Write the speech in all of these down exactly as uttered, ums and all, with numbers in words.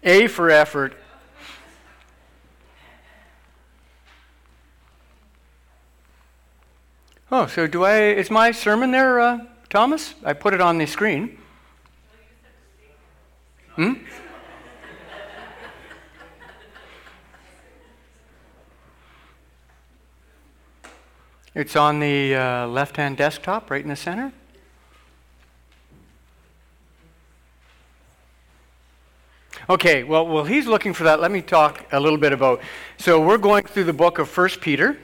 A for effort. Oh, so do I, is my sermon there, uh, Thomas? I put it on the screen. Hmm? It's on the uh, left-hand desktop, right in the center. Okay, well, while he's looking for that, let me talk a little bit about, so we're going through the book of First Peter.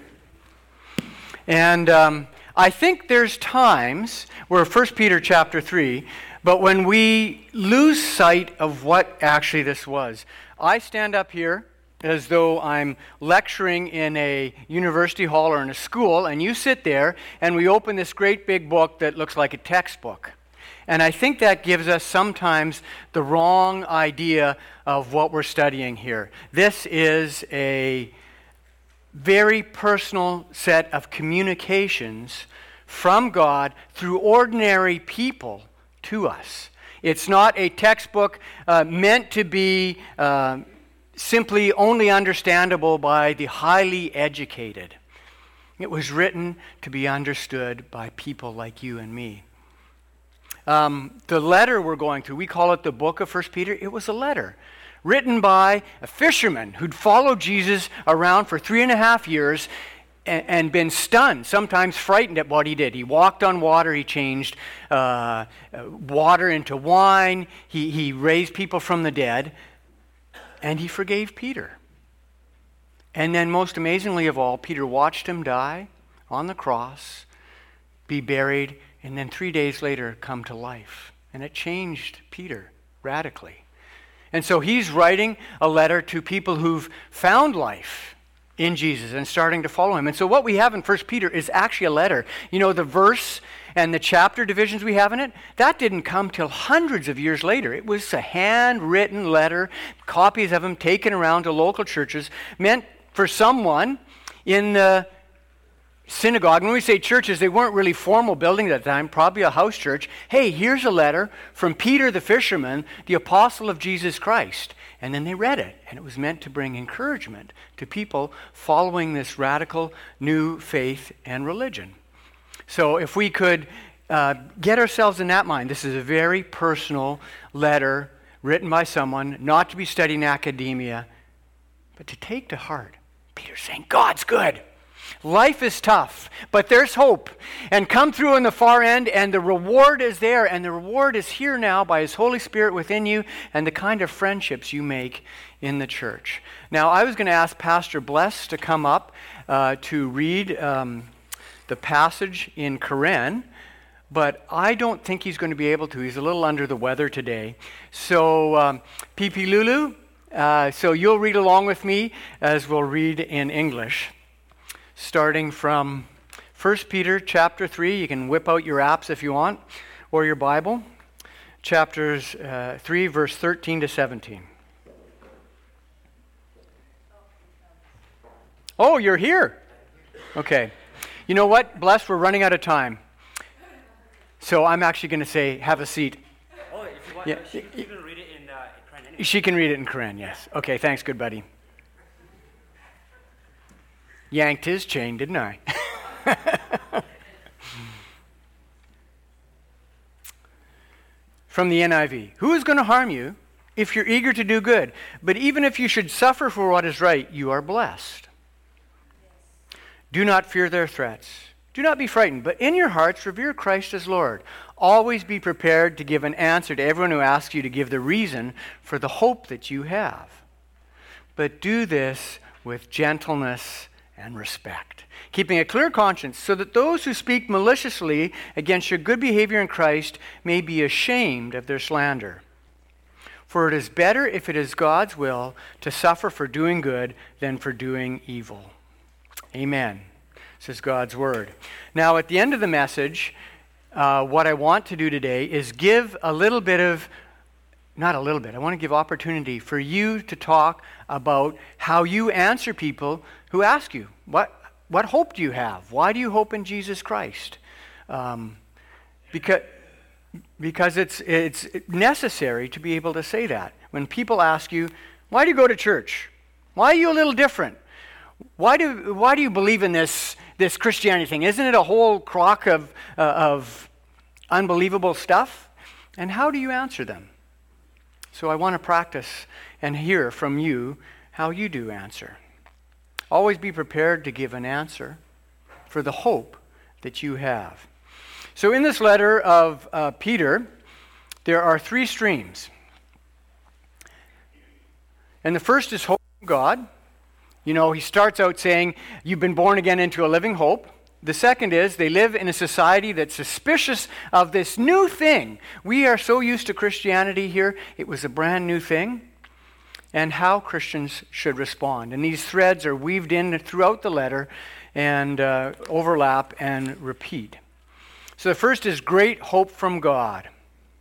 And um, I think there's times where First Peter chapter three, but when we lose sight of what actually this was. I stand up here as though I'm lecturing in a university hall or in a school, and you sit there, and we open this great big book that looks like a textbook. And I think that gives us sometimes the wrong idea of what we're studying here. This is a very personal set of communications from God through ordinary people to us. It's not a textbook uh, meant to be uh, simply only understandable by the highly educated. It was written to be understood by people like you and me. Um, the letter we're going through, we call it the book of First Peter. It was a letter written by a fisherman who'd followed Jesus around for three and a half years and, and been stunned, sometimes frightened at what he did. He walked on water. He changed uh, water into wine. He, he raised people from the dead. And he forgave Peter. And then most amazingly of all, Peter watched him die on the cross, be buried, and then three days later come to life. And it changed Peter radically. And so he's writing a letter to people who've found life in Jesus and starting to follow him. And so what we have in First Peter is actually a letter. You know, the verse and the chapter divisions we have in it, that didn't come till hundreds of years later. It was a handwritten letter, copies of them taken around to local churches, meant for someone in the synagogue. When we say churches, they weren't really formal buildings at the time, probably a house church. Hey, here's a letter from Peter the fisherman, the apostle of Jesus Christ. And then they read it, and it was meant to bring encouragement to people following this radical new faith and religion. So if we could uh, get ourselves in that mind, this is a very personal letter written by someone, not to be studied in academia, but to take to heart. Peter's saying, God's good. Life is tough, but there's hope. And come through on the far end, and the reward is there, and the reward is here now by His Holy Spirit within you and the kind of friendships you make in the church. Now, I was going to ask Pastor Bless to come up uh, to read um, the passage in Koren, but I don't think he's going to be able to. He's a little under the weather today. So, um, Pipi Lulu, uh, so you'll read along with me as we'll read in English. Starting from First Peter chapter three. You can whip out your apps if you want, or your Bible. Chapters uh, three, verse thirteen to seventeen. Oh, you're here. Okay. You know what? Bless, we're running out of time. So I'm actually going to say, have a seat. Oh, if you want, Yeah. she, she can read it in, uh, in Korean anyway. She can read it in Korean, yes. Okay, thanks, good buddy. Yanked his chain, didn't I? From the N I V. Who is going to harm you if you're eager to do good? But even if you should suffer for what is right, you are blessed. Yes. Do not fear their threats. Do not be frightened, but in your hearts revere Christ as Lord. Always be prepared to give an answer to everyone who asks you to give the reason for the hope that you have. But do this with gentleness and respect, keeping a clear conscience, so that those who speak maliciously against your good behavior in Christ may be ashamed of their slander. For it is better, if it is God's will, to suffer for doing good than for doing evil. Amen. This is God's word. Now, at the end of the message, uh, what I want to do today is give a little bit of Not a little bit. I want to give opportunity for you to talk about how you answer people who ask you, what what hope do you have? Why do you hope in Jesus Christ? Um, because because it's, it's necessary to be able to say that. When people ask you, why do you go to church? Why are you a little different? Why do, why do you believe in this, this Christianity thing? Isn't it a whole crock of, uh, of unbelievable stuff? And how do you answer them? So I want to practice and hear from you how you do answer. Always be prepared to give an answer for the hope that you have. So in this letter of uh, Peter, there are three streams. And the first is hope from God. You know, he starts out saying, you've been born again into a living hope. The second is, they live in a society that's suspicious of this new thing. We are so used to Christianity here, it was a brand new thing. And how Christians should respond. And these threads are weaved in throughout the letter and uh, overlap and repeat. So the first is great hope from God.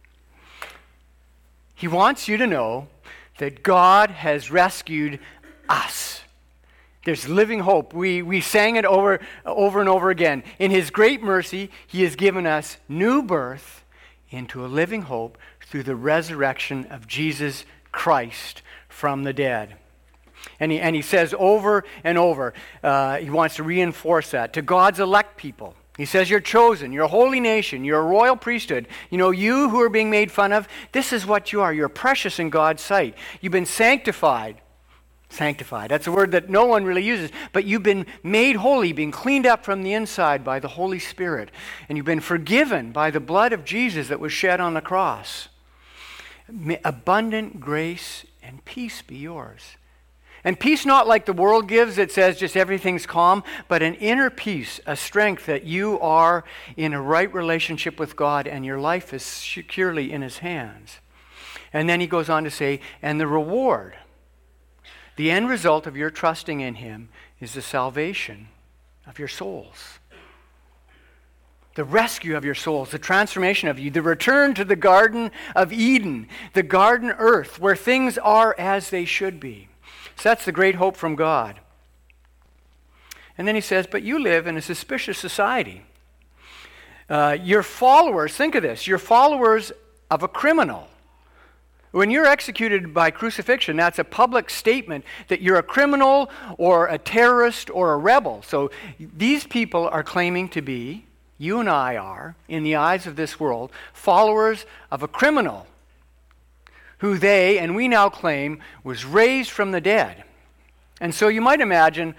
He wants you to know that God has rescued us. There's living hope. We, we sang it over, over and over again. In His great mercy, He has given us new birth into a living hope through the resurrection of Jesus Christ from the dead. And he, and he says over and over, uh, he wants to reinforce that to God's elect people. He says, you're chosen, you're a holy nation, you're a royal priesthood. You know, you who are being made fun of, this is what you are. You're precious in God's sight. You've been sanctified. Sanctified, that's a word that no one really uses, but you've been made holy, being cleaned up from the inside by the Holy Spirit. And you've been forgiven by the blood of Jesus that was shed on the cross. May abundant grace and peace be yours. And peace not like the world gives that says just everything's calm, but an inner peace, a strength that you are in a right relationship with God and your life is securely in His hands. And then he goes on to say, and the reward, the end result of your trusting in Him is the salvation of your souls. The rescue of your souls, the transformation of you, the return to the Garden of Eden, the garden earth where things are as they should be. So that's the great hope from God. And then he says, but you live in a suspicious society. Uh, your followers, think of this, you're followers of a criminal. When you're executed by crucifixion, that's a public statement that you're a criminal or a terrorist or a rebel. So these people are claiming to be, you and I are, in the eyes of this world, followers of a criminal who they, and we now claim, was raised from the dead. And so you might imagine,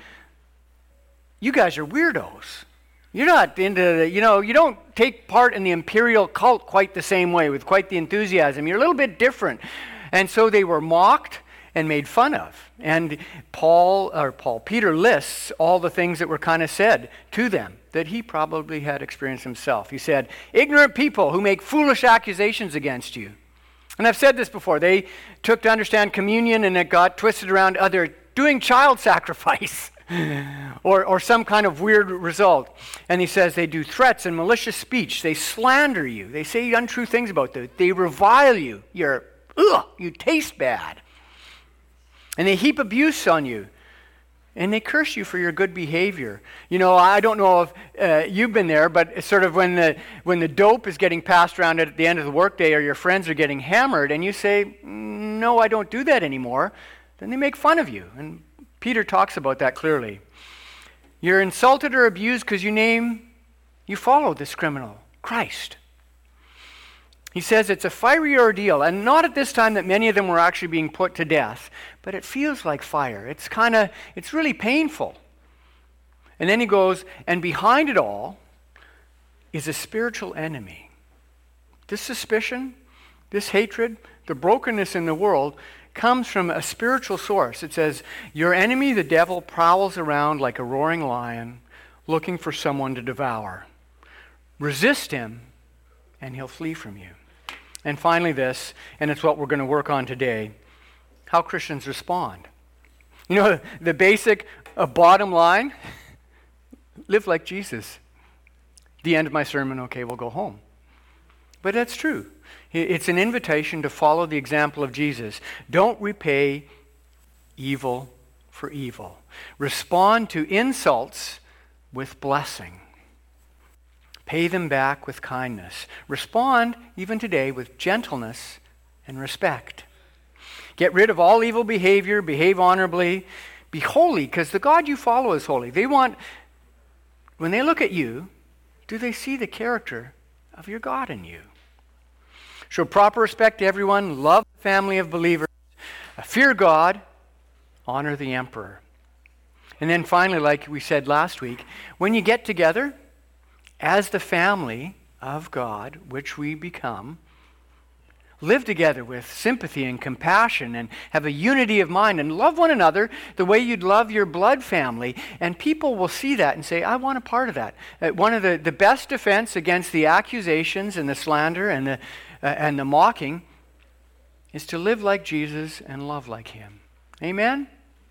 you guys are weirdos. You're not into, the, you know, you don't take part in the imperial cult quite the same way, with quite the enthusiasm. You're a little bit different. And so they were mocked and made fun of. And Paul, or Paul, Peter lists all the things that were kind of said to them that he probably had experienced himself. He said, ignorant people who make foolish accusations against you. And I've said this before. They took to understand communion and it got twisted around other doing child sacrifice or, or some kind of weird result. And he says they do threats and malicious speech. They slander you. They say untrue things about you. They revile you. You're, ugh, you taste bad. And they heap abuse on you. And they curse you for your good behavior. You know, I don't know if uh, you've been there, but it's sort of when the when the dope is getting passed around at the end of the workday or your friends are getting hammered and you say, no, I don't do that anymore, then they make fun of you. And Peter talks about that clearly. You're insulted or abused because you name, you follow this criminal, Christ. He says it's a fiery ordeal, and not at this time that many of them were actually being put to death, but it feels like fire. It's kind of, it's really painful. And then he goes, and behind it all is a spiritual enemy. This suspicion, this hatred, the brokenness in the world comes from a spiritual source. It says, your enemy, the devil, prowls around like a roaring lion looking for someone to devour. Resist him, and he'll flee from you. And finally this, and it's what we're going to work on today, how Christians respond. You know, the basic uh, bottom line, live like Jesus. The end of my sermon, okay, we'll go home. But that's true. It's an invitation to follow the example of Jesus. Don't repay evil for evil. Respond to insults with blessing. Pay them back with kindness. Respond, even today, with gentleness and respect. Get rid of all evil behavior. Behave honorably. Be holy, because the God you follow is holy. They want, when they look at you, do they see the character of your God in you? Show proper respect to everyone. Love the family of believers. Fear God. Honor the emperor. And then finally, like we said last week, when you get together as the family of God, which we become, live together with sympathy and compassion and have a unity of mind and love one another the way you'd love your blood family. And people will see that and say, I want a part of that. Uh, one of the, the best defense against the accusations and the slander and the, uh, and the mocking is to live like Jesus and love like him. Amen?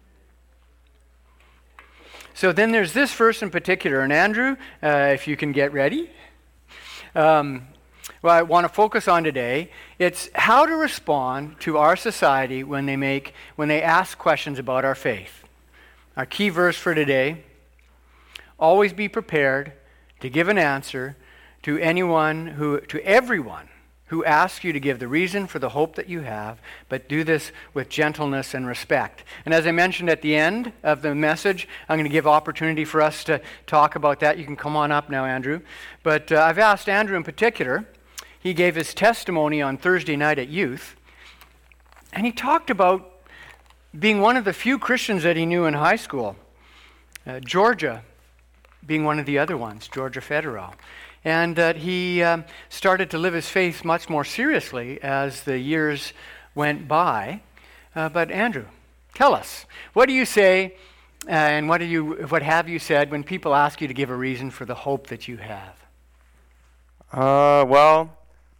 So then there's this verse in particular. And Andrew, uh, if you can get ready. Um, well, I want to focus on today. It's how to respond to our society when they make, when they ask questions about our faith. Our key verse for today, always be prepared to give an answer to anyone who, to everyone who asks you to give the reason for the hope that you have, but do this with gentleness and respect. And as I mentioned at the end of the message, I'm going to give opportunity for us to talk about that. You can come on up now, Andrew. But uh, I've asked Andrew in particular. He gave his testimony on Thursday night at youth, and he talked about being one of the few Christians that he knew in high school. Uh, Georgia being one of the other ones, Georgia Federal. And that he um, started to live his faith much more seriously as the years went by. Uh, but Andrew, tell us, what do you say uh, and what, do you, what have you said when people ask you to give a reason for the hope that you have? Uh, well,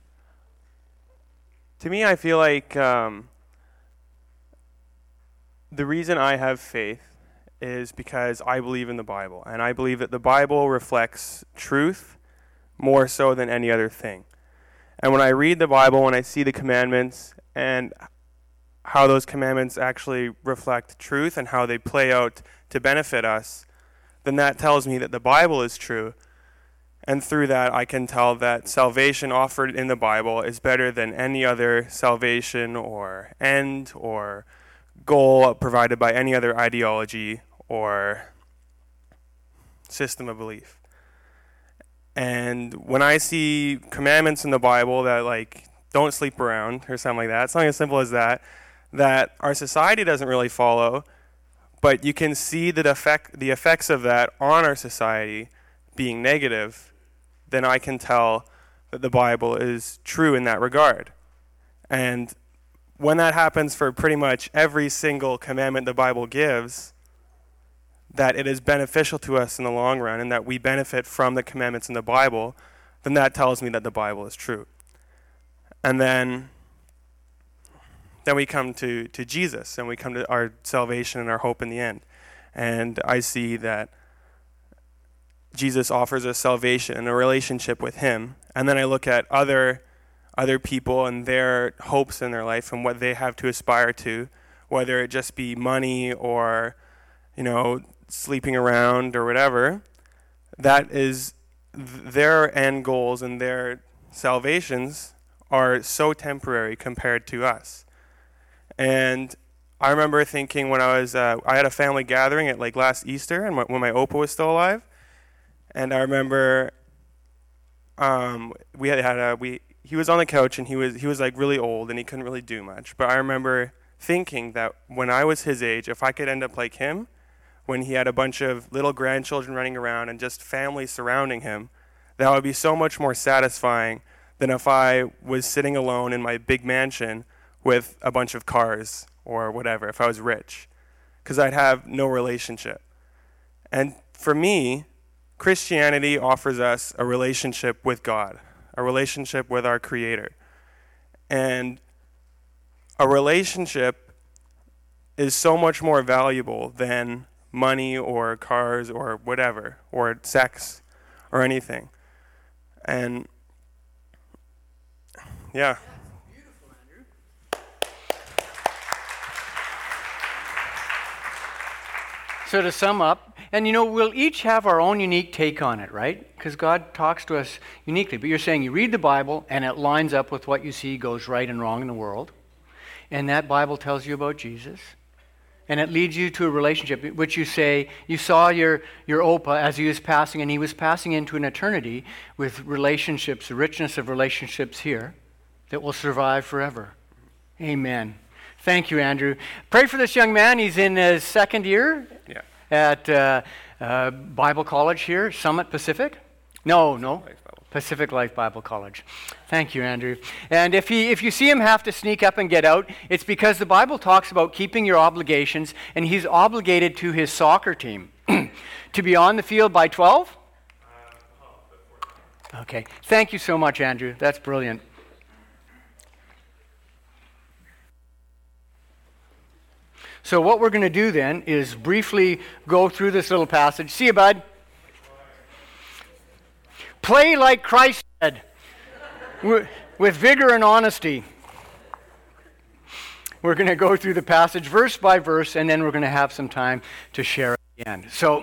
to me, I feel like um, the reason I have faith is because I believe in the Bible. And I believe that the Bible reflects truth more so than any other thing. And when I read the Bible, when I see the commandments and how those commandments actually reflect truth and how they play out to benefit us, then that tells me that the Bible is true. And through that, I can tell that salvation offered in the Bible is better than any other salvation or end or goal provided by any other ideology or system of belief. And when I see commandments in the Bible that, like, don't sleep around or something like that, something as simple as that, that our society doesn't really follow, but you can see the effect, the effects of that on our society being negative, then I can tell that the Bible is true in that regard. And when that happens for pretty much every single commandment the Bible gives, that it is beneficial to us in the long run and that we benefit from the commandments in the Bible, then that tells me that the Bible is true. And then then we come to, to Jesus and we come to our salvation and our hope in the end. And I see that Jesus offers us salvation and a relationship with him. And then I look at other other people and their hopes in their life and what they have to aspire to, whether it just be money or, you know, sleeping around or whatever. That is th- their end goals and their salvations are so temporary compared to us. And I remember thinking when I was, uh, I had a family gathering at like last Easter and when my Opa was still alive. And I remember um, we had, had a, we, he was on the couch and he was, he was like really old and he couldn't really do much. But I remember thinking that when I was his age, if I could end up like him, when he had a bunch of little grandchildren running around and just family surrounding him, that would be so much more satisfying than if I was sitting alone in my big mansion with a bunch of cars or whatever, if I was rich, because I'd have no relationship. And for me, Christianity offers us a relationship with God, a relationship with our Creator. And a relationship is so much more valuable than money or cars or whatever, or sex or anything. And yeah. Beautiful, Andrew. So to sum up, And you know, we'll each have our own unique take on it, right? Because God talks to us uniquely. But you're saying you read the Bible and it lines up with what you see goes right and wrong in the world. And that Bible tells you about Jesus. And it leads you to a relationship, which you say, you saw your, your Opa as he was passing, and he was passing into an eternity with relationships, the richness of relationships here that will survive forever. Amen. Thank you, Andrew. Pray for this young man. He's in his second year. Yeah. At uh, uh, Bible College here, Summit Pacific? No, no, Pacific Life Bible College. Thank you, Andrew. And if he, if you see him have to sneak up and get out, it's because the Bible talks about keeping your obligations, and he's obligated to his soccer team to be on the field by twelve? Okay. Thank you so much, Andrew. That's brilliant. So what we're going to do then is briefly go through this little passage. See you, bud. Play like Christ said, with vigor and honesty. We're going to go through the passage verse by verse, and then we're going to have some time to share at the end. So,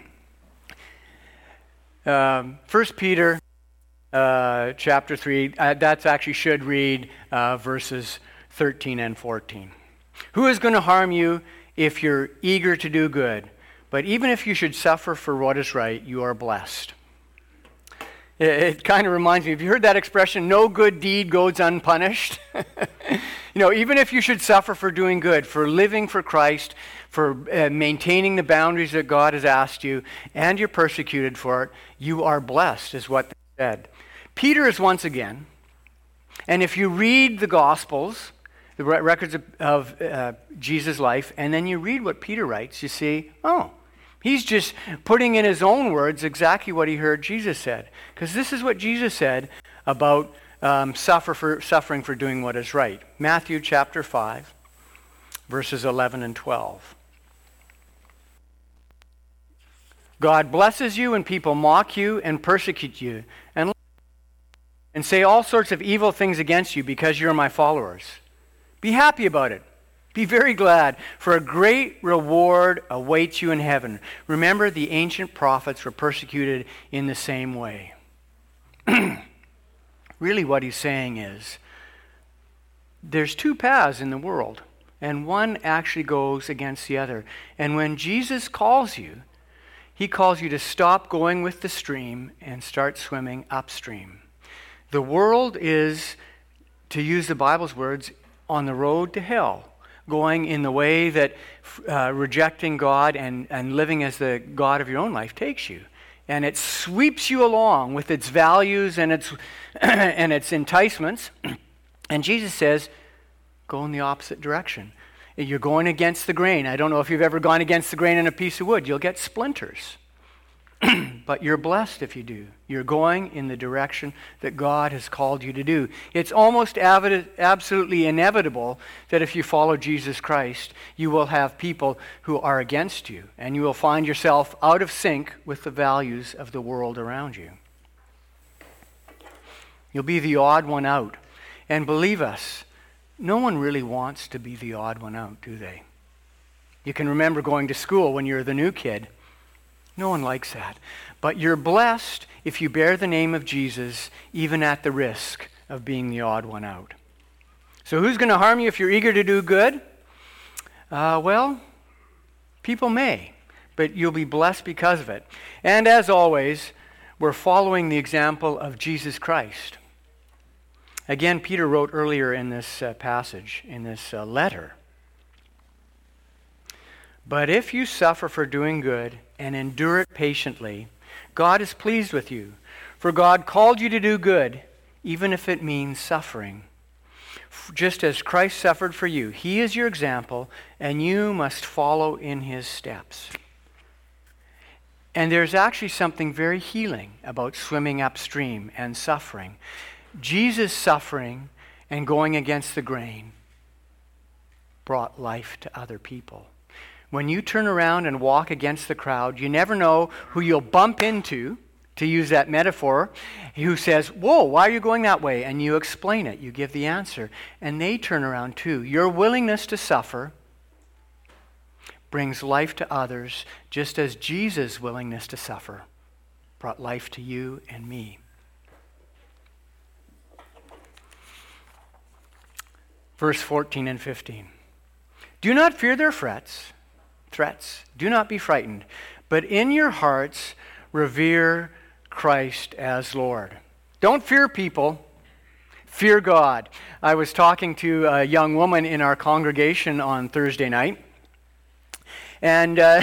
um, First Peter uh, chapter three, uh, that's actually should read uh, verses thirteen and fourteen. Who is going to harm you if you're eager to do good? But even if you should suffer for what is right, you are blessed. It, it kind of reminds me, have you heard that expression, no good deed goes unpunished? You know, even if you should suffer for doing good, for living for Christ, for uh, maintaining the boundaries that God has asked you, and you're persecuted for it, you are blessed, is what they said. Peter is once again, and if you read the Gospels, the records of, of uh, Jesus' life, and then you read what Peter writes, you see, oh, he's just putting in his own words exactly what he heard Jesus said. Because this is what Jesus said about um, suffer for, suffering for doing what is right. Matthew chapter five, verses eleven and twelve. God blesses you when people mock you and persecute you and, and say all sorts of evil things against you because you're my followers. Be happy about it. Be very glad, for a great reward awaits you in heaven. Remember, the ancient prophets were persecuted in the same way. Really what he's saying is, there's two paths in the world, and one actually goes against the other. And when Jesus calls you, he calls you to stop going with the stream and start swimming upstream. The world is, to use the Bible's words, on the road to hell, going in the way that uh, rejecting God and, and living as the God of your own life takes you. And it sweeps you along with its values and its, and its enticements. And Jesus says, go in the opposite direction. You're going against the grain. I don't know if you've ever gone against the grain in a piece of wood. You'll get splinters. But you're blessed if you do. You're going in the direction that God has called you to do. It's almost avid- absolutely inevitable that if you follow Jesus Christ, you will have people who are against you, and you will find yourself out of sync with the values of the world around you. You'll be the odd one out. And believe us, no one really wants to be the odd one out, do they? You can remember going to school when you're the new kid. No one likes that. But you're blessed if you bear the name of Jesus, even at the risk of being the odd one out. So who's going to harm you if you're eager to do good? Uh, well, people may, but you'll be blessed because of it. And as always, we're following the example of Jesus Christ. Again, Peter wrote earlier in this uh, passage, in this uh, letter, but if you suffer for doing good and endure it patiently, God is pleased with you. For God called you to do good, even if it means suffering. Just as Christ suffered for you, he is your example, and you must follow in his steps. And there's actually something very healing about swimming upstream and suffering. Jesus' suffering and going against the grain brought life to other people. When you turn around and walk against the crowd, you never know who you'll bump into, to use that metaphor, who says, whoa, why are you going that way? And you explain it. You give the answer. And they turn around too. Your willingness to suffer brings life to others, just as Jesus' willingness to suffer brought life to you and me. Verse fourteen and fifteen. Do not fear their threats, threats. Do not be frightened, but in your hearts revere Christ as Lord. Don't fear people. Fear God. I was talking to a young woman in our congregation on Thursday night, and uh,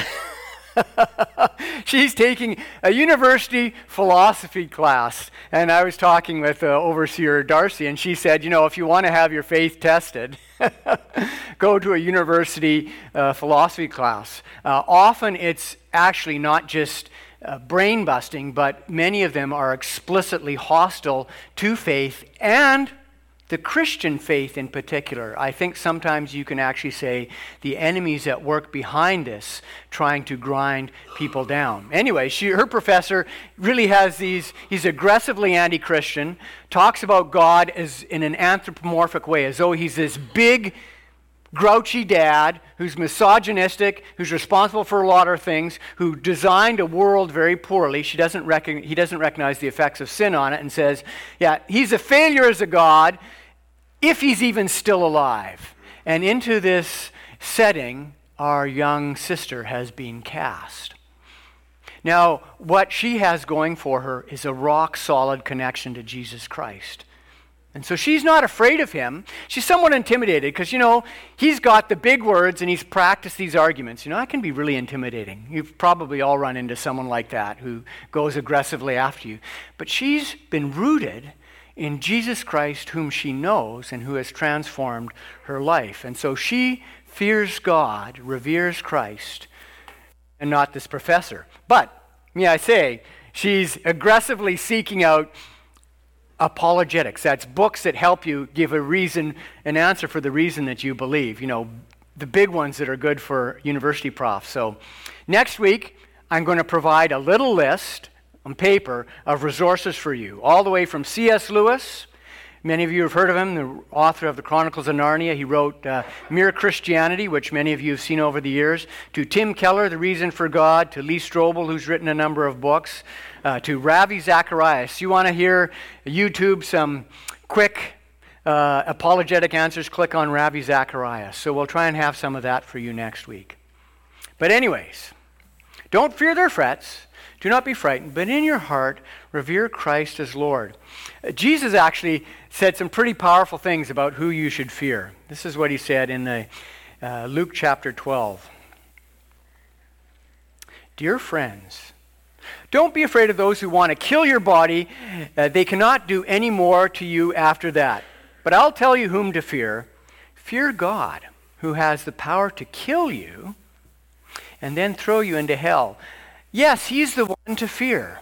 she's taking a university philosophy class. And I was talking with uh, Overseer Darcy, and she said, you know, if you want to have your faith tested, go to a university uh, philosophy class. Uh, often it's actually not just uh, brain busting, but many of them are explicitly hostile to faith and the Christian faith in particular. I think sometimes you can actually say the enemy's at work behind this, trying to grind people down. Anyway, she, her professor really has these, he's aggressively anti-Christian, talks about God as in an anthropomorphic way, as though he's this big, grouchy dad who's misogynistic, who's responsible for a lot of things, who designed a world very poorly. She doesn't recognize, he doesn't recognize the effects of sin on it, and says, yeah, he's a failure as a God, if he's even still alive. And into this setting, our young sister has been cast. Now, what she has going for her is a rock-solid connection to Jesus Christ. And so she's not afraid of him. She's somewhat intimidated because, you know, he's got the big words and he's practiced these arguments. You know, that can be really intimidating. You've probably all run into someone like that who goes aggressively after you. But she's been rooted in Jesus Christ, whom she knows and who has transformed her life. And so she fears God, reveres Christ, and not this professor. But, may I say, she's aggressively seeking out apologetics. That's books that help you give a reason, an answer for the reason that you believe. You know, the big ones that are good for university profs. So next week, I'm going to provide a little list on paper of resources for you, all the way from C S Lewis. Many of you have heard of him, the author of the Chronicles of Narnia. He wrote uh, Mere Christianity, which many of you have seen over the years, to Tim Keller, The Reason for God, to Lee Strobel, who's written a number of books, uh, to Ravi Zacharias. You want to hear YouTube some quick uh, apologetic answers, click on Ravi Zacharias. So we'll try and have some of that for you next week. But anyways, don't fear their threats. Do not be frightened, but in your heart, revere Christ as Lord. Uh, Jesus actually said some pretty powerful things about who you should fear. This is what he said in the uh, Luke chapter twelve. Dear friends, don't be afraid of those who want to kill your body. Uh, they cannot do any more to you after that. But I'll tell you whom to fear. Fear God, who has the power to kill you and then throw you into hell. Yes, he's the one to fear.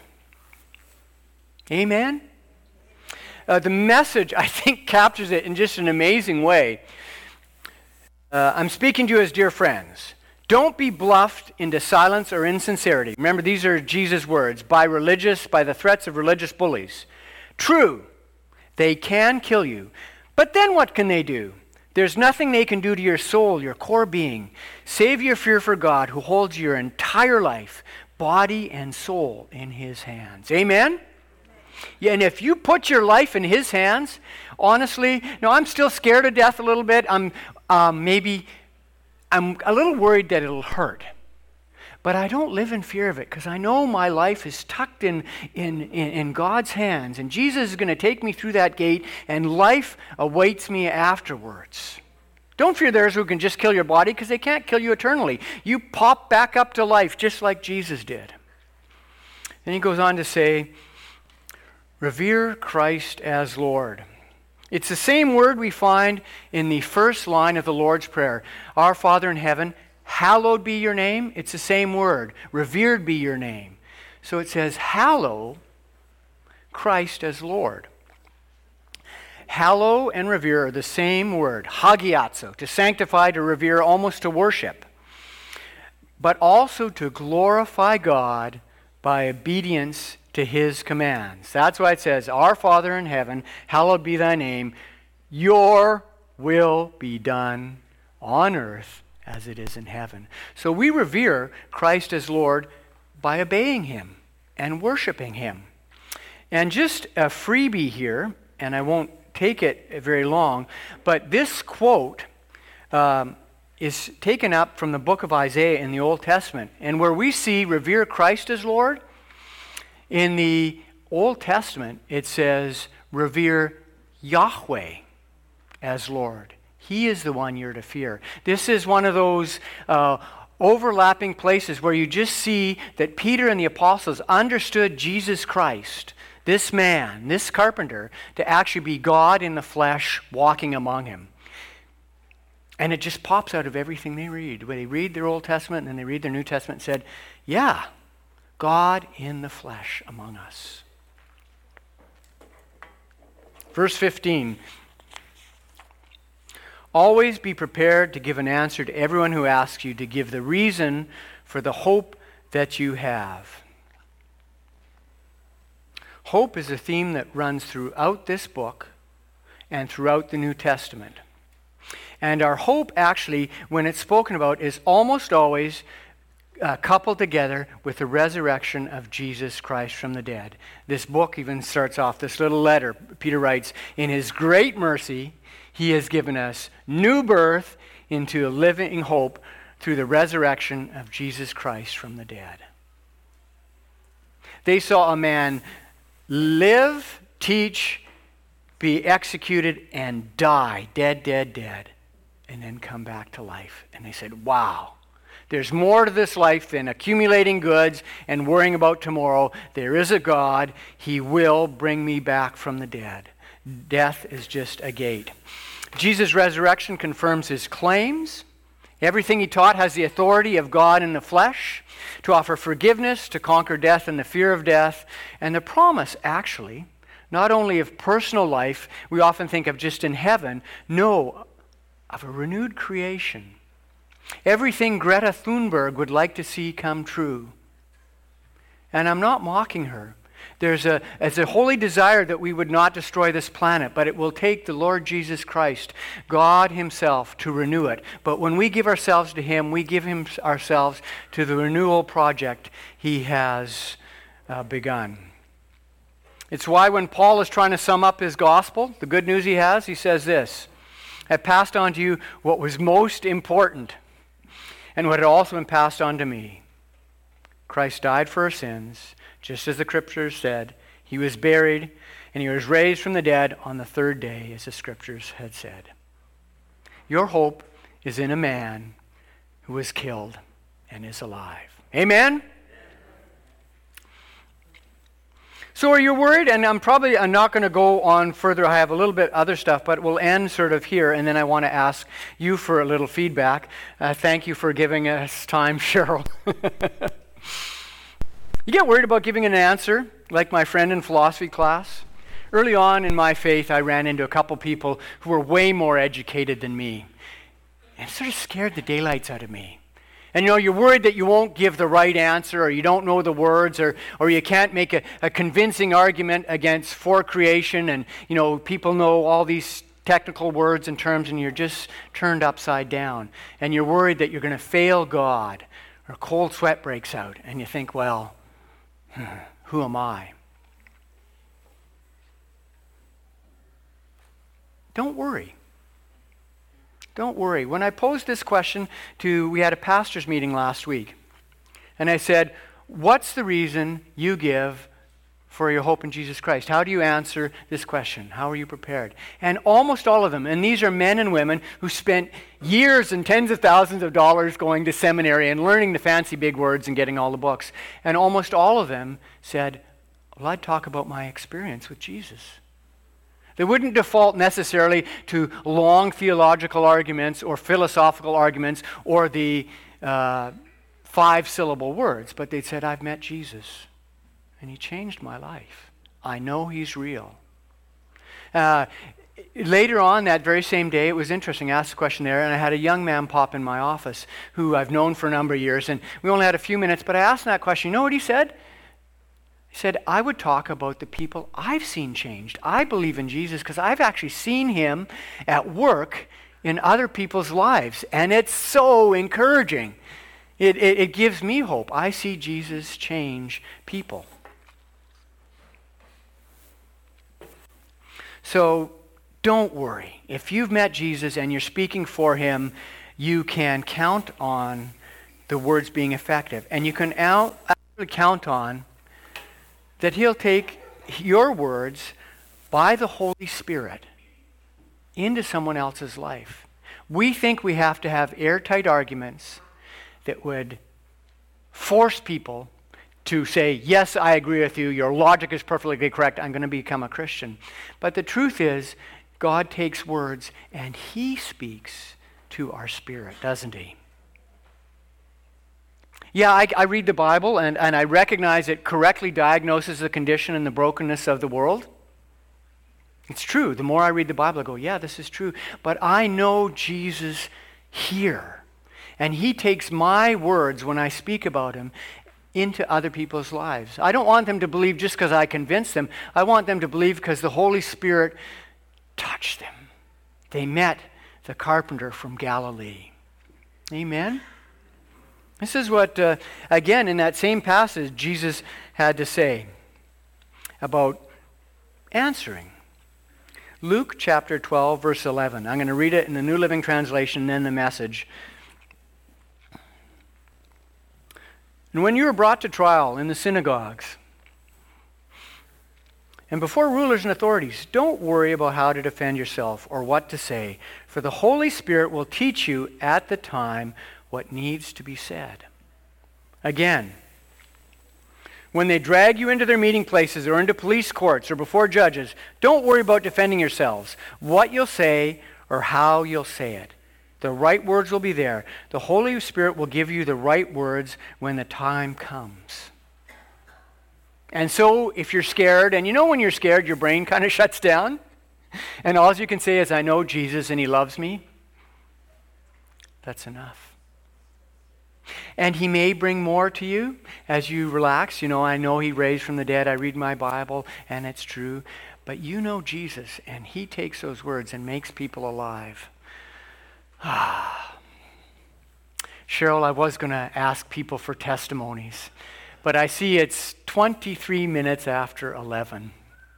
Amen? Uh, the message, I think, captures it in just an amazing way. Uh, I'm speaking to you as dear friends. Don't be bluffed into silence or insincerity. Remember, these are Jesus' words. By religious, by the threats of religious bullies. True, they can kill you. But then what can they do? There's nothing they can do to your soul, your core being. Save your fear for God, who holds your entire life, body and soul, in his hands. Amen? Yeah, and if you put your life in his hands, honestly, no, I'm still scared to death a little bit. I'm um, maybe, I'm a little worried that it'll hurt. But I don't live in fear of it because I know my life is tucked in, in, in, in God's hands. And Jesus is going to take me through that gate and life awaits me afterwards. Don't fear those who can just kill your body because they can't kill you eternally. You pop back up to life just like Jesus did. Then he goes on to say, revere Christ as Lord. It's the same word we find in the first line of the Lord's Prayer. Our Father in heaven, hallowed be your name. It's the same word. Revered be your name. So it says, hallow Christ as Lord. Hallow and revere are the same word, hagiazo, to sanctify, to revere, almost to worship, but also to glorify God by obedience to his commands. That's why it says, Our Father in heaven, hallowed be thy name, your will be done on earth as it is in heaven. So we revere Christ as Lord by obeying him and worshiping him. And just a freebie here, and I won't take it very long, but this quote um, is taken up from the book of Isaiah in the Old Testament. And where we see revere Christ as Lord, in the Old Testament it says revere Yahweh as Lord. He is the one you're to fear. This is one of those uh, overlapping places where you just see that Peter and the apostles understood Jesus Christ, this man, this carpenter, to actually be God in the flesh walking among him. And it just pops out of everything they read. When they read their Old Testament and then they read their New Testament and said, yeah, God in the flesh among us. Verse fifteen. Always be prepared to give an answer to everyone who asks you, to give the reason for the hope that you have. Hope is a theme that runs throughout this book and throughout the New Testament. And our hope actually, when it's spoken about, is almost always uh, coupled together with the resurrection of Jesus Christ from the dead. This book even starts off, this little letter, Peter writes, in his great mercy, he has given us new birth into a living hope through the resurrection of Jesus Christ from the dead. They saw a man live, teach, be executed, and die, dead, dead, dead, and then come back to life. And they said, wow, there's more to this life than accumulating goods and worrying about tomorrow. There is a God. He will bring me back from the dead. Death is just a gate. Jesus' resurrection confirms his claims. Everything he taught has the authority of God in the flesh to offer forgiveness, to conquer death and the fear of death, and the promise, actually, not only of personal life, we often think of just in heaven, no, of a renewed creation. Everything Greta Thunberg would like to see come true. And I'm not mocking her. There's a, it's a holy desire that we would not destroy this planet, but it will take the Lord Jesus Christ, God himself, to renew it. But when we give ourselves to him, we give him ourselves to the renewal project he has uh, begun. It's why when Paul is trying to sum up his gospel, the good news he has, he says this, I passed on to you what was most important and what had also been passed on to me. Christ died for our sins, just as the scriptures said. He was buried, and he was raised from the dead on the third day, as the scriptures had said. Your hope is in a man who was killed and is alive. Amen? So are you worried? And I'm probably I'm not going to go on further. I have a little bit other stuff, but we'll end sort of here, and then I want to ask you for a little feedback. Uh, thank you for giving us time, Cheryl. You get worried about giving an answer, like my friend in philosophy class? Early on in my faith, I ran into a couple people who were way more educated than me. And it sort of scared the daylights out of me. And you know, you're worried that you won't give the right answer, or you don't know the words, or or you can't make a, a convincing argument against for creation, and you know, people know all these technical words and terms, and you're just turned upside down. And you're worried that you're going to fail God, or cold sweat breaks out, and you think, well, who am I? Don't worry. Don't worry. When I posed this question to, we had a pastor's meeting last week, and I said, what's the reason you give for your hope in Jesus Christ? How do you answer this question? How are you prepared? And almost all of them, and these are men and women who spent years and tens of thousands of dollars going to seminary and learning the fancy big words and getting all the books. And almost all of them said, well, I'd talk about my experience with Jesus. They wouldn't default necessarily to long theological arguments or philosophical arguments or the uh, five-syllable words, but they said, I've met Jesus, and he changed my life. I know he's real. Uh, later on that very same day, it was interesting, I asked a question there, and I had a young man pop in my office who I've known for a number of years, and we only had a few minutes, but I asked him that question. You know what he said? He said, I would talk about the people I've seen changed. I believe in Jesus because I've actually seen him at work in other people's lives. And it's so encouraging. It, it, it gives me hope. I see Jesus change people. So don't worry. If you've met Jesus and you're speaking for him, you can count on the words being effective. And you can out, actually count on that he'll take your words by the Holy Spirit into someone else's life. We think we have to have airtight arguments that would force people to say, yes, I agree with you, your logic is perfectly correct, I'm going to become a Christian. But the truth is, God takes words and he speaks to our spirit, doesn't he? Yeah, I, I read the Bible and, and I recognize it correctly diagnoses the condition and the brokenness of the world. It's true. The more I read the Bible, I go, yeah, this is true. But I know Jesus here. And he takes my words when I speak about him into other people's lives. I don't want them to believe just because I convince them. I want them to believe because the Holy Spirit touched them. They met the carpenter from Galilee. Amen? This is what, uh, again, in that same passage, Jesus had to say about answering. Luke chapter twelve, verse eleven. I'm going to read it in the New Living Translation, then the Message. And when you are brought to trial in the synagogues and before rulers and authorities, don't worry about how to defend yourself or what to say, for the Holy Spirit will teach you at the time what needs to be said. Again, when they drag you into their meeting places or into police courts or before judges, don't worry about defending yourselves, what you'll say or how you'll say it. The right words will be there. The Holy Spirit will give you the right words when the time comes. And so if you're scared, and you know when you're scared, your brain kind of shuts down, and all you can say is, I know Jesus and he loves me, that's enough. And he may bring more to you as you relax. You know, I know he raised from the dead. I read my Bible, and it's true. But you know Jesus, and he takes those words and makes people alive. Ah. Cheryl, I was going to ask people for testimonies, but I see it's twenty-three minutes after eleven.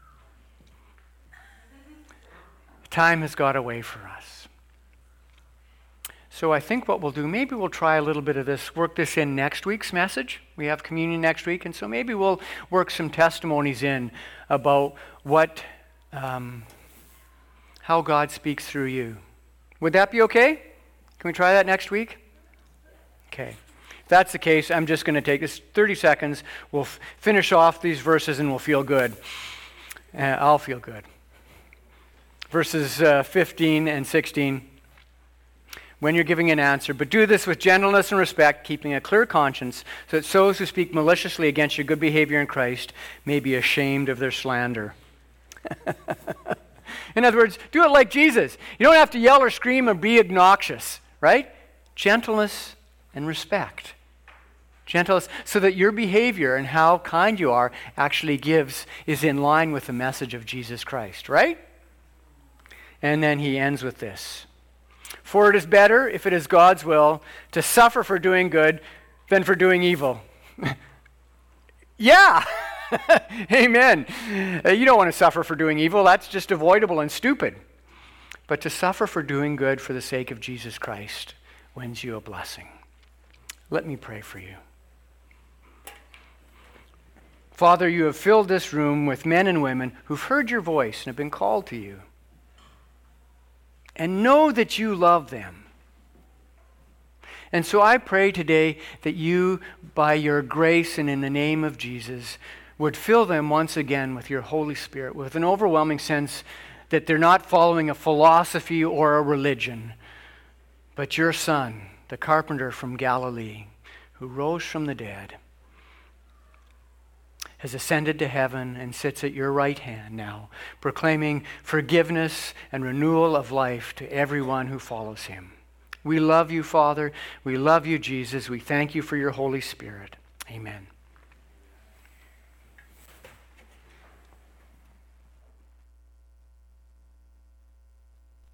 Time has got away for us. So I think what we'll do, maybe we'll try a little bit of this, work this in next week's message. We have communion next week, and so maybe we'll work some testimonies in about what, um, how God speaks through you. Would that be okay? Can we try that next week? Okay. If that's the case, I'm just going to take this thirty seconds. We'll f- finish off these verses and we'll feel good. Uh, I'll feel good. Verses uh, fifteen and sixteen. When you're giving an answer, but do this with gentleness and respect, keeping a clear conscience, so that those who speak maliciously against your good behavior in Christ may be ashamed of their slander. In other words, do it like Jesus. You don't have to yell or scream or be obnoxious, right? Gentleness and respect. Gentleness, so that your behavior and how kind you are actually gives, is in line with the message of Jesus Christ, right? And then he ends with this. For it is better, if it is God's will, to suffer for doing good than for doing evil. Yeah! Amen. Uh, you don't want to suffer for doing evil. That's just avoidable and stupid. But to suffer for doing good for the sake of Jesus Christ wins you a blessing. Let me pray for you. Father, you have filled this room with men and women who've heard your voice and have been called to you. And know that you love them. And so I pray today that you, by your grace and in the name of Jesus, would fill them once again with your Holy Spirit, with an overwhelming sense that they're not following a philosophy or a religion, but your Son, the carpenter from Galilee, who rose from the dead, has ascended to heaven and sits at your right hand now, proclaiming forgiveness and renewal of life to everyone who follows him. We love you, Father. We love you, Jesus. We thank you for your Holy Spirit. Amen.